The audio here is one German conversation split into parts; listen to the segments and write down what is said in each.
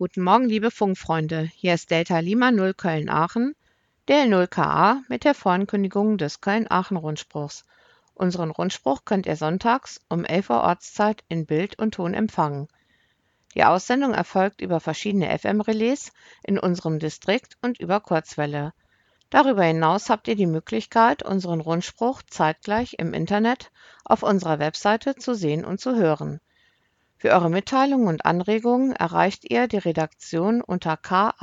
Guten Morgen, liebe Funkfreunde. Hier ist Delta Lima 0 Köln-Aachen, der 0KA mit der Vorankündigung des Köln-Aachen-Rundspruchs. Unseren Rundspruch könnt ihr sonntags um 11 Uhr Ortszeit in Bild und Ton empfangen. Die Aussendung erfolgt über verschiedene FM-Relais in unserem Distrikt und über Kurzwelle. Darüber hinaus habt ihr die Möglichkeit, unseren Rundspruch zeitgleich im Internet auf unserer Webseite zu sehen und zu hören. Für eure Mitteilungen und Anregungen erreicht ihr die Redaktion unter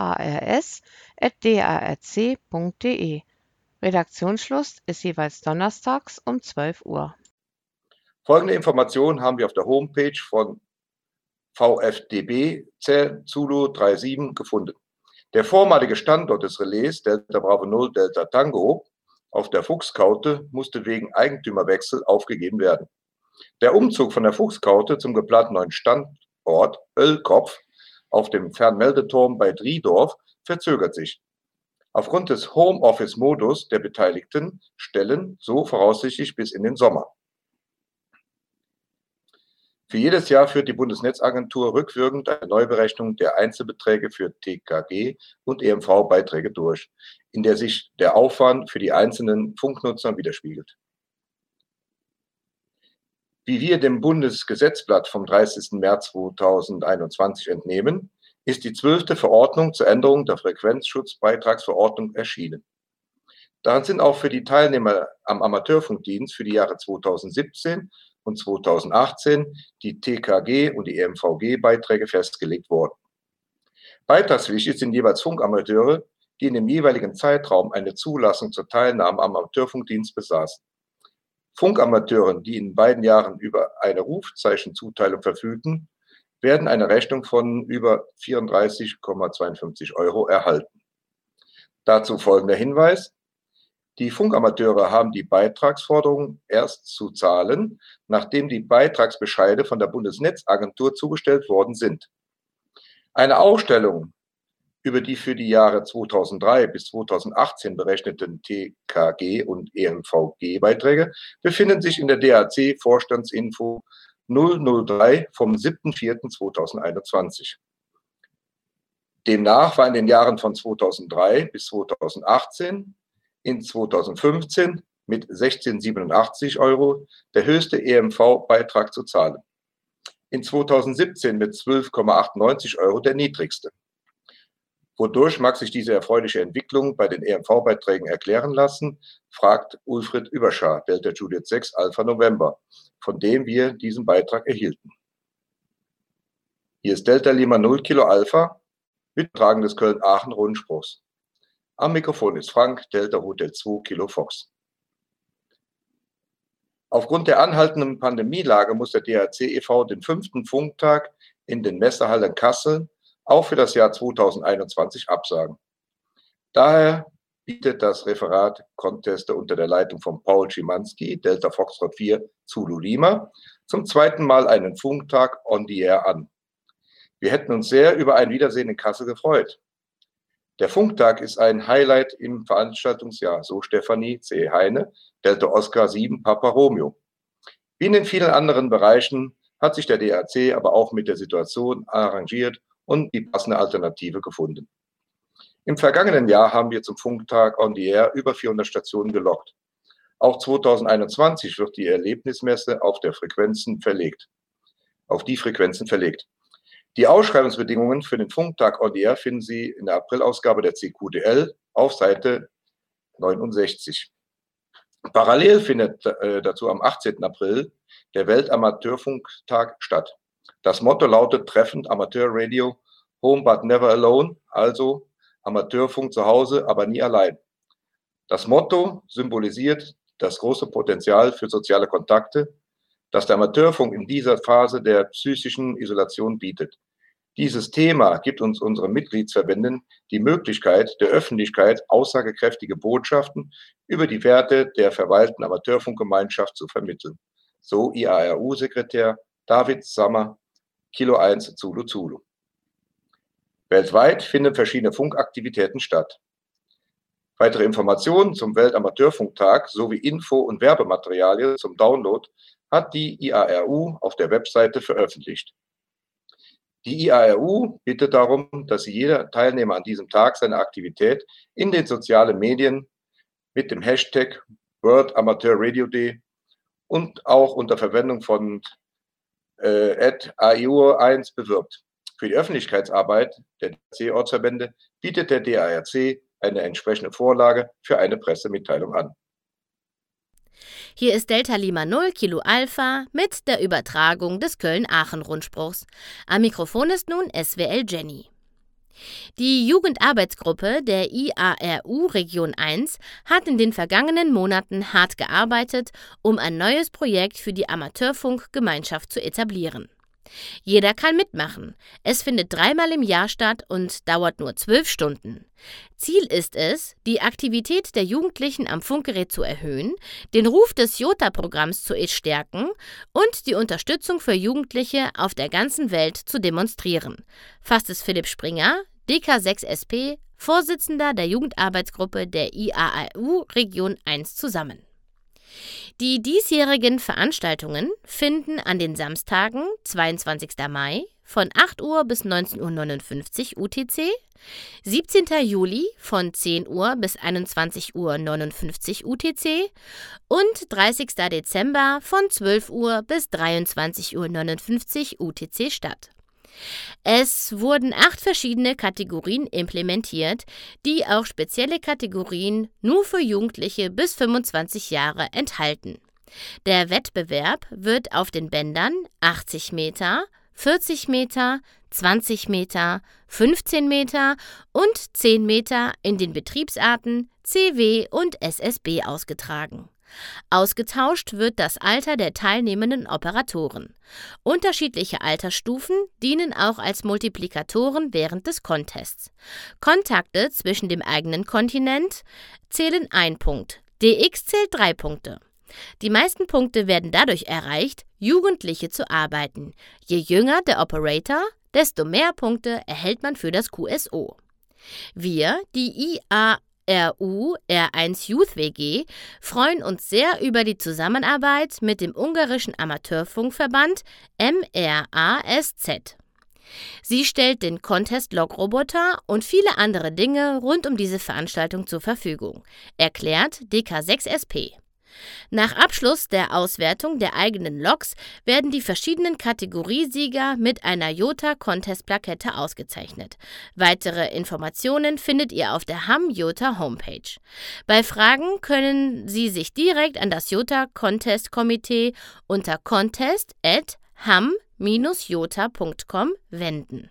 kars@drc.de. Redaktionsschluss ist jeweils donnerstags um 12 Uhr. Folgende Informationen haben wir auf der Homepage von VfDB Zulu 37 gefunden. Der vormalige Standort des Relais Delta Bravo 0 Delta Tango auf der Fuchskaute musste wegen Eigentümerwechsel aufgegeben werden. Der Umzug von der Fuchskaute zum geplanten neuen Standort Oellkopf auf dem Fernmeldeturm bei Driedorf verzögert sich. Aufgrund des Homeoffice-Modus der beteiligten Stellen so voraussichtlich bis in den Sommer. Für jedes Jahr führt die Bundesnetzagentur rückwirkend eine Neuberechnung der Einzelbeträge für TKG und EMV-Beiträge durch, in der sich der Aufwand für die einzelnen Funknutzer widerspiegelt. Wie wir dem Bundesgesetzblatt vom 30. März 2021 entnehmen, ist die 12. Verordnung zur Änderung der Frequenzschutzbeitragsverordnung erschienen. Darin sind auch für die Teilnehmer am Amateurfunkdienst für die Jahre 2017 und 2018 die TKG und die EMVG-Beiträge festgelegt worden. Beitragspflichtig sind jeweils Funkamateure, die in dem jeweiligen Zeitraum eine Zulassung zur Teilnahme am Amateurfunkdienst besaßen. Funkamateuren, die in beiden Jahren über eine Rufzeichenzuteilung verfügten, werden eine Rechnung von über 34,52 € erhalten. Dazu folgender Hinweis. Die Funkamateure haben die Beitragsforderung erst zu zahlen, nachdem die Beitragsbescheide von der Bundesnetzagentur zugestellt worden sind. Eine Aufstellung über die für die Jahre 2003 bis 2018 berechneten TKG und EMVG-Beiträge befinden sich in der DAC-Vorstandsinfo 003 vom 7.4.2021. Demnach war in den Jahren von 2003 bis 2018 in 2015 mit 16,87 € der höchste EMV-Beitrag zu zahlen. In 2017 mit 12,98 € der niedrigste. Wodurch mag sich diese erfreuliche Entwicklung bei den EMV-Beiträgen erklären lassen, fragt Ulfried Überschar, Delta Juliet 6 Alpha November, von dem wir diesen Beitrag erhielten. Hier ist Delta Lima 0 Kilo Alpha, Mittragen des Köln-Aachen-Rundspruchs. Am Mikrofon ist Frank, Delta Hotel 2 Kilo Fox. Aufgrund der anhaltenden Pandemielage muss der DAC e.V. den 5. Funktag in den Messehallen Kassel auch für das Jahr 2021 absagen. Daher bietet das Referat Conteste unter der Leitung von Paul Schimanski, Delta Foxtrot 4 Zulu Lima, zum zweiten Mal einen Funktag on the air an. Wir hätten uns sehr über ein Wiedersehen in Kassel gefreut. Der Funktag ist ein Highlight im Veranstaltungsjahr, so Stefanie C. Heine, Delta Oscar 7 Papa Romeo. Wie in den vielen anderen Bereichen hat sich der DAC aber auch mit der Situation arrangiert und die passende Alternative gefunden. Im vergangenen Jahr haben wir zum Funktag on the Air über 400 Stationen gelockt. Auch 2021 wird die Erlebnismesse auf die Frequenzen verlegt. Die Ausschreibungsbedingungen für den Funktag on the Air finden Sie in der Aprilausgabe der CQDL auf Seite 69. Parallel findet dazu am 18. April der Weltamateurfunktag statt. Das Motto lautet treffend Amateurradio, Home but never alone, also Amateurfunk zu Hause, aber nie allein. Das Motto symbolisiert das große Potenzial für soziale Kontakte, das der Amateurfunk in dieser Phase der psychischen Isolation bietet. Dieses Thema gibt uns unseren Mitgliedsverbänden die Möglichkeit, der Öffentlichkeit aussagekräftige Botschaften über die Werte der verwalteten Amateurfunkgemeinschaft zu vermitteln. So IARU-Sekretär David Sammer, Kilo 1 Zulu Zulu. Weltweit finden verschiedene Funkaktivitäten statt. Weitere Informationen zum Weltamateurfunktag sowie Info- und Werbematerialien zum Download hat die IARU auf der Webseite veröffentlicht. Die IARU bittet darum, dass jeder Teilnehmer an diesem Tag seine Aktivität in den sozialen Medien mit dem Hashtag World Amateur Radio Day und auch unter Verwendung von @AIUR1 bewirbt. Für die Öffentlichkeitsarbeit der DARC-Ortsverbände bietet der DARC eine entsprechende Vorlage für eine Pressemitteilung an. Hier ist Delta Lima 0 Kilo Alpha mit der Übertragung des Köln-Aachen-Rundspruchs. Am Mikrofon ist nun SWL Jenny. Die Jugendarbeitsgruppe der IARU Region 1 hat in den vergangenen Monaten hart gearbeitet, um ein neues Projekt für die Amateurfunkgemeinschaft zu etablieren. Jeder kann mitmachen. Es findet 3-mal im Jahr statt und dauert nur 12 Stunden. Ziel ist es, die Aktivität der Jugendlichen am Funkgerät zu erhöhen, den Ruf des JOTA-Programms zu stärken und die Unterstützung für Jugendliche auf der ganzen Welt zu demonstrieren, fasst es Philipp Springer, DK6SP, Vorsitzender der Jugendarbeitsgruppe der IARU Region 1 zusammen. Die diesjährigen Veranstaltungen finden an den Samstagen, 22. Mai, von 8 Uhr bis 19:59 Uhr UTC, 17. Juli von 10 Uhr bis 21:59 Uhr UTC und 30. Dezember von 12 Uhr bis 23:59 Uhr UTC statt. Es wurden 8 verschiedene Kategorien implementiert, die auch spezielle Kategorien nur für Jugendliche bis 25 Jahre enthalten. Der Wettbewerb wird auf den Bändern 80 Meter, 40 Meter, 20 Meter, 15 Meter und 10 Meter in den Betriebsarten CW und SSB ausgetragen. Ausgetauscht wird das Alter der teilnehmenden Operatoren. Unterschiedliche Altersstufen dienen auch als Multiplikatoren während des Contests. Kontakte zwischen dem eigenen Kontinent zählen 1 Punkt, DX zählt 3 Punkte. Die meisten Punkte werden dadurch erreicht, Jugendliche zu arbeiten. Je jünger der Operator, desto mehr Punkte erhält man für das QSO. Wir, die IARU R1 Youth WG, freuen uns sehr über die Zusammenarbeit mit dem ungarischen Amateurfunkverband MRASZ. Sie stellt den Contest-Log-Roboter und viele andere Dinge rund um diese Veranstaltung zur Verfügung, erklärt DK6SP. Nach Abschluss der Auswertung der eigenen Logs werden die verschiedenen Kategoriesieger mit einer JOTA-Contest-Plakette ausgezeichnet. Weitere Informationen findet ihr auf der HAM-JOTA-Homepage. Bei Fragen können Sie sich direkt an das JOTA-Contest-Komitee unter contest@ham-jota.com wenden.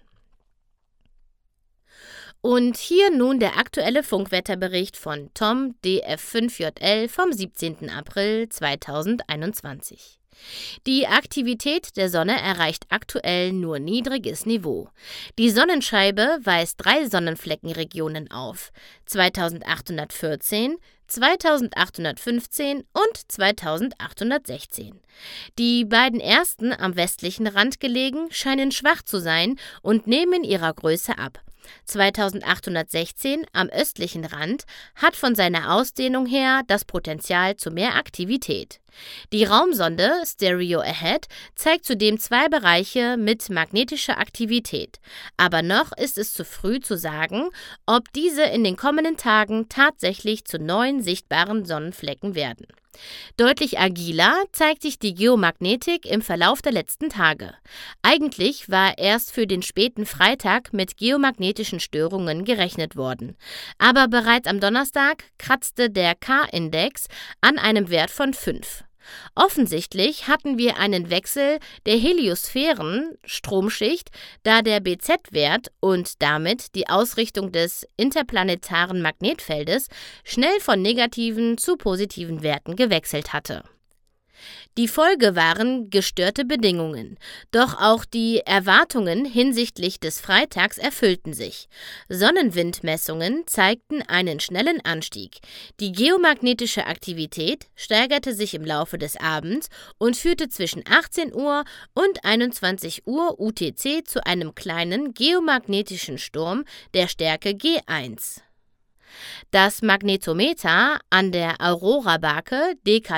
Und hier nun der aktuelle Funkwetterbericht von Tom DF5JL vom 17. April 2021. Die Aktivität der Sonne erreicht aktuell nur niedriges Niveau. Die Sonnenscheibe weist 3 Sonnenfleckenregionen auf: 2814, 2815 und 2816. Die beiden ersten, am westlichen Rand gelegen, scheinen schwach zu sein und nehmen ihrer Größe ab. 2816 am östlichen Rand hat von seiner Ausdehnung her das Potenzial zu mehr Aktivität. Die Raumsonde Stereo Ahead zeigt zudem 2 Bereiche mit magnetischer Aktivität, aber noch ist es zu früh zu sagen, ob diese in den kommenden Tagen tatsächlich zu neuen sichtbaren Sonnenflecken werden. Deutlich agiler zeigt sich die Geomagnetik im Verlauf der letzten Tage. Eigentlich war erst für den späten Freitag mit geomagnetischen Störungen gerechnet worden. Aber bereits am Donnerstag kratzte der K-Index an einem Wert von 5. Offensichtlich hatten wir einen Wechsel der Heliosphären-Stromschicht, da der BZ-Wert und damit die Ausrichtung des interplanetaren Magnetfeldes schnell von negativen zu positiven Werten gewechselt hatte. Die Folge waren gestörte Bedingungen, doch auch die Erwartungen hinsichtlich des Freitags erfüllten sich. Sonnenwindmessungen zeigten einen schnellen Anstieg. Die geomagnetische Aktivität steigerte sich im Laufe des Abends und führte zwischen 18 Uhr und 21 Uhr UTC zu einem kleinen geomagnetischen Sturm der Stärke G1. Das Magnetometer an der Aurora-Barke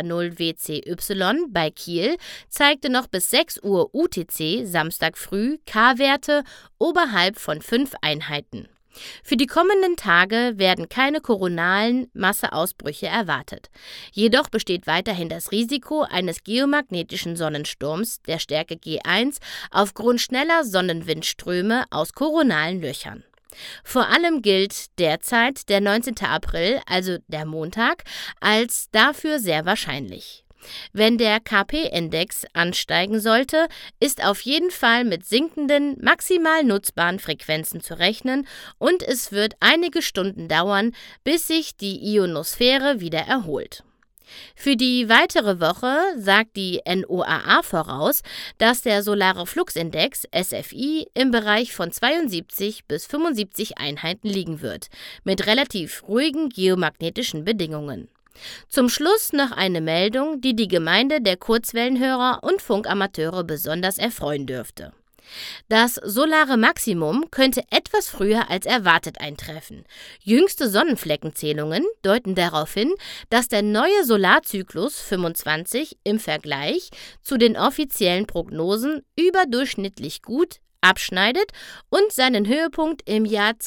DK0WCY bei Kiel zeigte noch bis 6 Uhr UTC Samstag früh K-Werte oberhalb von 5 Einheiten. Für die kommenden Tage werden keine koronalen Masseausbrüche erwartet. Jedoch besteht weiterhin das Risiko eines geomagnetischen Sonnensturms der Stärke G1 aufgrund schneller Sonnenwindströme aus koronalen Löchern. Vor allem gilt derzeit der 19. April, also der Montag, als dafür sehr wahrscheinlich. Wenn der KP-Index ansteigen sollte, ist auf jeden Fall mit sinkenden, maximal nutzbaren Frequenzen zu rechnen und es wird einige Stunden dauern, bis sich die Ionosphäre wieder erholt. Für die weitere Woche sagt die NOAA voraus, dass der Solare Fluxindex SFI im Bereich von 72 bis 75 Einheiten liegen wird, mit relativ ruhigen geomagnetischen Bedingungen. Zum Schluss noch eine Meldung, die die Gemeinde der Kurzwellenhörer und Funkamateure besonders erfreuen dürfte. Das solare Maximum könnte etwas früher als erwartet eintreffen. Jüngste Sonnenfleckenzählungen deuten darauf hin, dass der neue Solarzyklus 25 im Vergleich zu den offiziellen Prognosen überdurchschnittlich gut abschneidet und seinen Höhepunkt im Jahr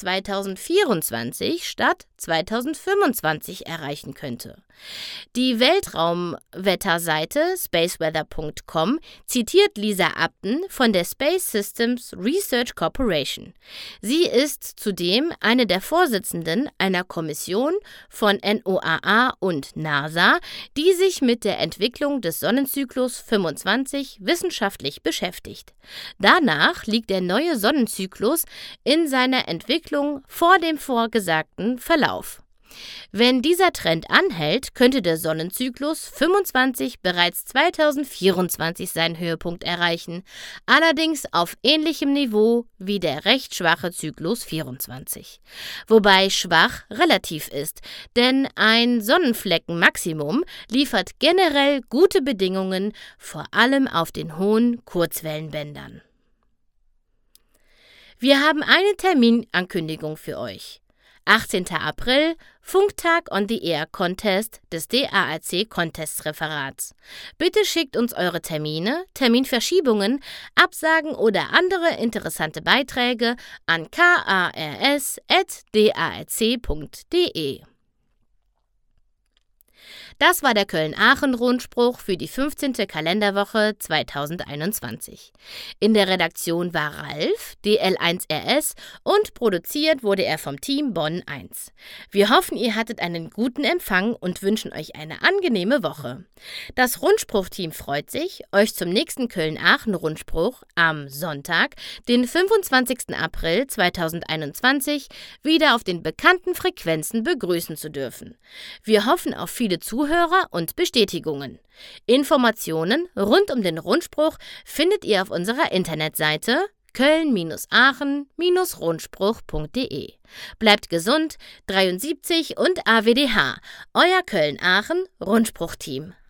2024 statt 2025 erreichen könnte. Die Weltraumwetterseite spaceweather.com zitiert Lisa Upton von der Space Systems Research Corporation. Sie ist zudem eine der Vorsitzenden einer Kommission von NOAA und NASA, die sich mit der Entwicklung des Sonnenzyklus 25 wissenschaftlich beschäftigt. Danach liegt der neue Sonnenzyklus in seiner Entwicklung vor dem vorgesagten Verlauf. Wenn dieser Trend anhält, könnte der Sonnenzyklus 25 bereits 2024 seinen Höhepunkt erreichen, allerdings auf ähnlichem Niveau wie der recht schwache Zyklus 24. Wobei schwach relativ ist, denn ein Sonnenfleckenmaximum liefert generell gute Bedingungen, vor allem auf den hohen Kurzwellenbändern. Wir haben eine Terminankündigung für euch. 18. April, Funktag on the Air Contest des DAAC Contest-Referats. Bitte schickt uns eure Termine, Terminverschiebungen, Absagen oder andere interessante Beiträge an kars@daac.de. Das war der Köln-Aachen-Rundspruch für die 15. Kalenderwoche 2021. In der Redaktion war Ralf, DL1RS, und produziert wurde er vom Team Bonn 1. Wir hoffen, ihr hattet einen guten Empfang und wünschen euch eine angenehme Woche. Das Rundspruch-Team freut sich, euch zum nächsten Köln-Aachen-Rundspruch am Sonntag, den 25. April 2021, wieder auf den bekannten Frequenzen begrüßen zu dürfen. Wir hoffen auf viele Zuhörer und Bestätigungen. Informationen rund um den Rundspruch findet ihr auf unserer Internetseite köln-aachen-rundspruch.de. Bleibt gesund, 73 und AWDH, euer Köln-Aachen-Rundspruch-Team.